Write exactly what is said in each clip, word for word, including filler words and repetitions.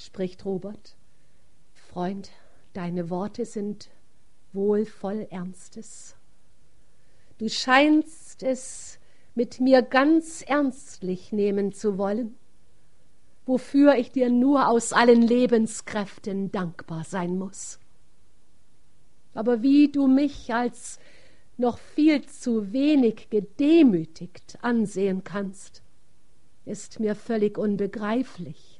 spricht Robert. Freund, deine Worte sind wohl voll Ernstes. Du scheinst es mit mir ganz ernstlich nehmen zu wollen, wofür ich dir nur aus allen Lebenskräften dankbar sein muss. Aber wie du mich als noch viel zu wenig gedemütigt ansehen kannst, ist mir völlig unbegreiflich.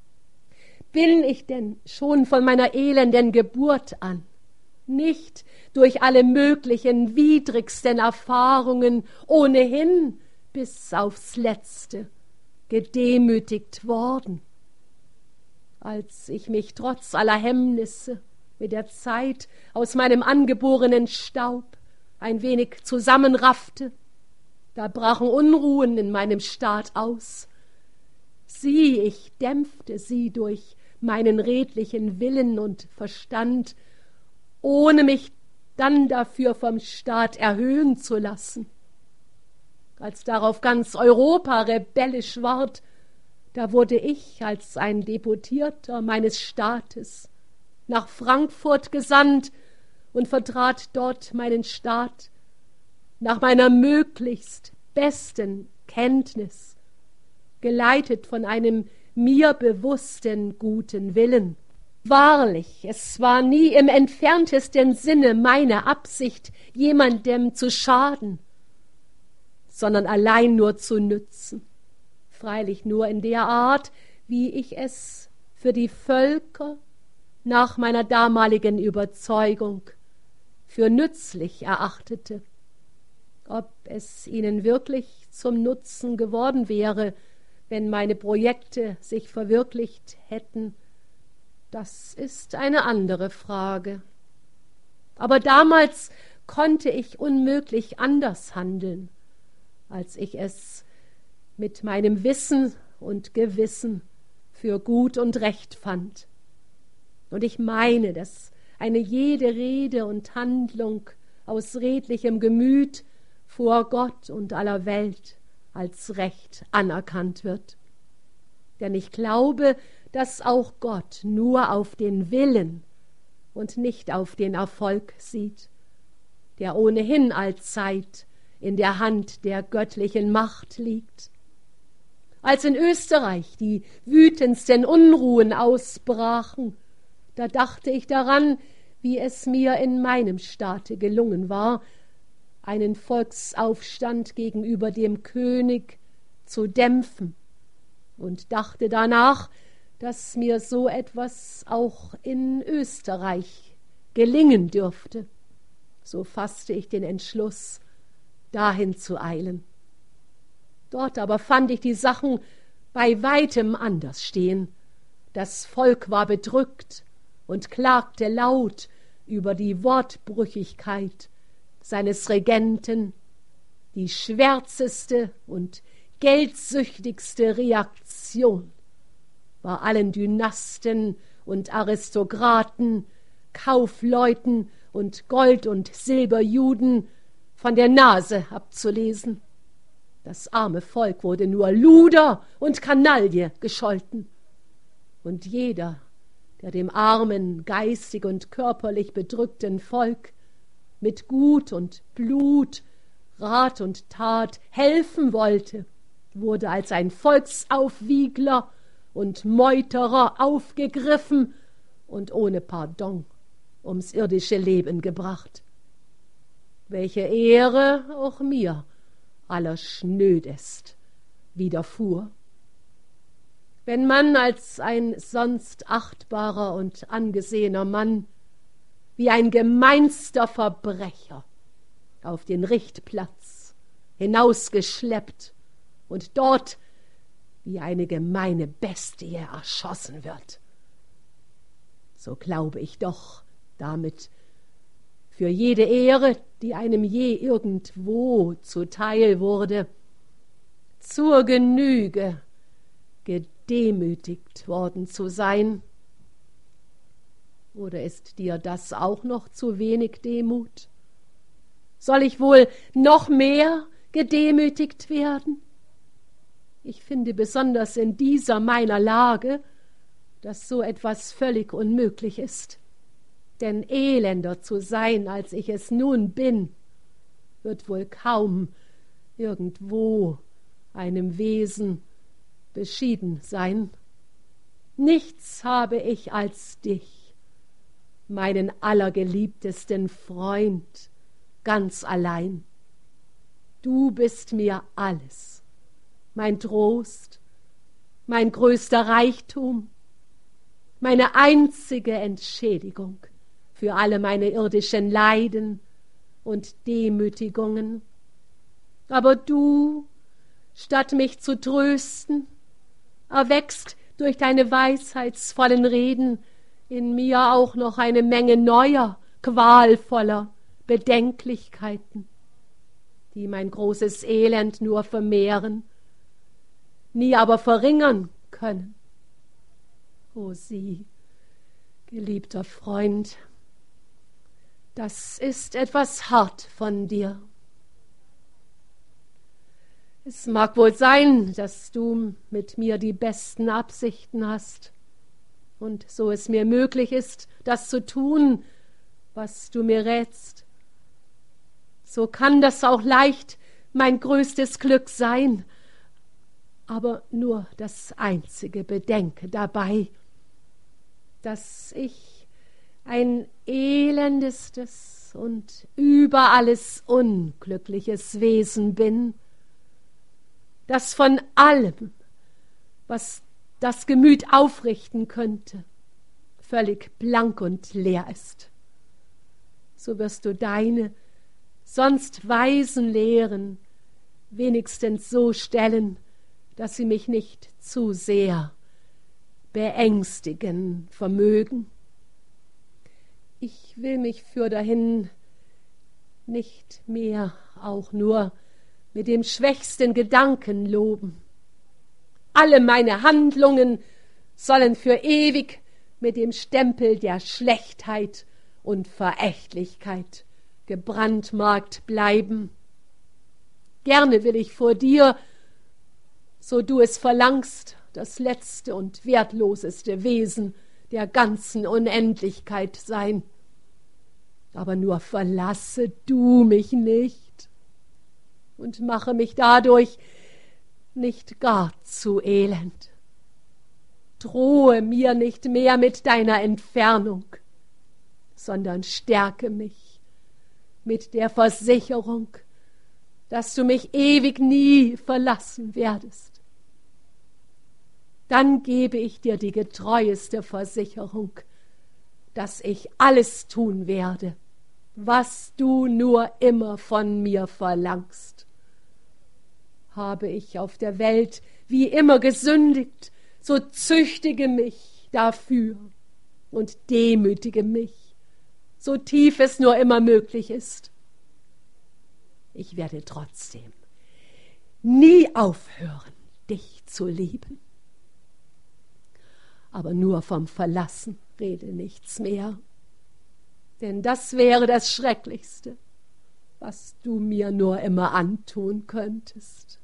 Bin ich denn schon von meiner elenden Geburt an nicht durch alle möglichen widrigsten Erfahrungen ohnehin bis aufs Letzte gedemütigt worden? Als ich mich trotz aller Hemmnisse mit der Zeit aus meinem angeborenen Staub ein wenig zusammenraffte, da brachen Unruhen in meinem Staat aus. Sieh, ich dämpfte sie durch meinen redlichen Willen und Verstand, ohne mich dann dafür vom Staat erhöhen zu lassen. Als darauf ganz Europa rebellisch ward, da wurde ich als ein Deputierter meines Staates nach Frankfurt gesandt und vertrat dort meinen Staat nach meiner möglichst besten Kenntnis, geleitet von einem mir bewussten guten Willen. Wahrlich, es war nie im entferntesten Sinne meine Absicht, jemandem zu schaden, sondern allein nur zu nützen, freilich nur in der Art, wie ich es für die Völker nach meiner damaligen Überzeugung für nützlich erachtete. Ob es ihnen wirklich zum Nutzen geworden wäre, wenn meine Projekte sich verwirklicht hätten, das ist eine andere Frage. Aber damals konnte ich unmöglich anders handeln, als ich es mit meinem Wissen und Gewissen für gut und recht fand. Und ich meine, dass eine jede Rede und Handlung aus redlichem Gemüt vor Gott und aller Welt als Recht anerkannt wird. Denn ich glaube, dass auch Gott nur auf den Willen und nicht auf den Erfolg sieht, der ohnehin allzeit in der Hand der göttlichen Macht liegt. Als in Österreich die wütendsten Unruhen ausbrachen, da dachte ich daran, wie es mir in meinem Staate gelungen war, einen Volksaufstand gegenüber dem König zu dämpfen, und dachte danach, dass mir so etwas auch in Österreich gelingen dürfte. So fasste ich den Entschluss, dahin zu eilen. Dort aber fand ich die Sachen bei weitem anders stehen. Das Volk war bedrückt und klagte laut über die Wortbrüchigkeit seines Regenten, die schwärzeste und geldsüchtigste Reaktion war allen Dynasten und Aristokraten, Kaufleuten und Gold- und Silberjuden von der Nase abzulesen. Das arme Volk wurde nur Luder und Kanaille gescholten. Und jeder, der dem armen, geistig und körperlich bedrückten Volk mit Gut und Blut, Rat und Tat helfen wollte, wurde als ein Volksaufwiegler und Meuterer aufgegriffen und ohne Pardon ums irdische Leben gebracht. Welche Ehre auch mir allerschnödest widerfuhr. Wenn man als ein sonst achtbarer und angesehener Mann wie ein gemeinster Verbrecher auf den Richtplatz hinausgeschleppt und dort wie eine gemeine Bestie erschossen wird, so glaube ich doch damit für jede Ehre, die einem je irgendwo zuteil wurde, zur Genüge gedemütigt worden zu sein. Oder ist dir das auch noch zu wenig Demut? Soll ich wohl noch mehr gedemütigt werden? Ich finde besonders in dieser meiner Lage, dass so etwas völlig unmöglich ist. Denn elender zu sein, als ich es nun bin, wird wohl kaum irgendwo einem Wesen beschieden sein. Nichts habe ich als dich, meinen allergeliebtesten Freund, ganz allein. Du bist mir alles, mein Trost, mein größter Reichtum, meine einzige Entschädigung für alle meine irdischen Leiden und Demütigungen. Aber du, statt mich zu trösten, erweckst durch deine weisheitsvollen Reden in mir auch noch eine Menge neuer, qualvoller Bedenklichkeiten, die mein großes Elend nur vermehren, nie aber verringern können. O sieh, geliebter Freund, das ist etwas hart von dir. Es mag wohl sein, dass du mit mir die besten Absichten hast und so es mir möglich ist, das zu tun, was du mir rätst, so kann das auch leicht mein größtes Glück sein, aber nur das einzige Bedenke dabei, dass ich ein elendestes und über alles unglückliches Wesen bin, das von allem, was das Gemüt aufrichten könnte, völlig blank und leer ist. So wirst du deine sonst weisen Lehren wenigstens so stellen, dass sie mich nicht zu sehr beängstigen vermögen. Ich will mich fürderhin nicht mehr auch nur mit dem schwächsten Gedanken loben. Alle meine Handlungen sollen für ewig mit dem Stempel der Schlechtheit und Verächtlichkeit gebrandmarkt bleiben. Gerne will ich vor dir, so du es verlangst, das letzte und wertloseste Wesen der ganzen Unendlichkeit sein. Aber nur verlasse du mich nicht und mache mich dadurch nicht gar zu elend. Drohe mir nicht mehr mit deiner Entfernung, sondern stärke mich mit der Versicherung, dass du mich ewig nie verlassen werdest. Dann gebe ich dir die getreueste Versicherung, dass ich alles tun werde, was du nur immer von mir verlangst. Habe ich auf der Welt wie immer gesündigt, so züchtige mich dafür und demütige mich, so tief es nur immer möglich ist. Ich werde trotzdem nie aufhören, dich zu lieben. Aber nur vom Verlassen rede nichts mehr, denn das wäre das Schrecklichste, was du mir nur immer antun könntest.